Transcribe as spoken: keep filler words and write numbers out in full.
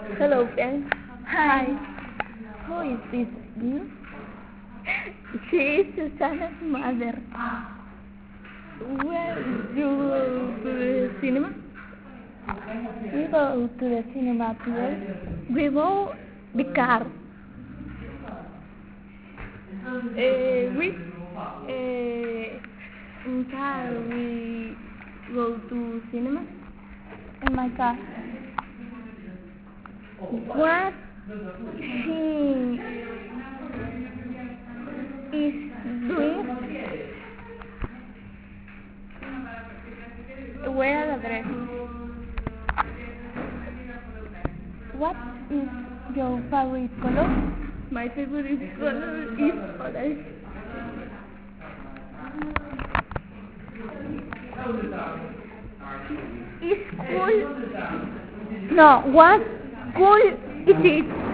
Hello, friends. Hi. Who is this girl? She is Susanna's mother. Where do you go to the cinema? We go to the cinema today. We bought the car. Uh, we uh, in car we go to cinema. In my car. What she is doing? Where address? What is your favorite color? My favorite color is orange. Is cool? No, what cool is it?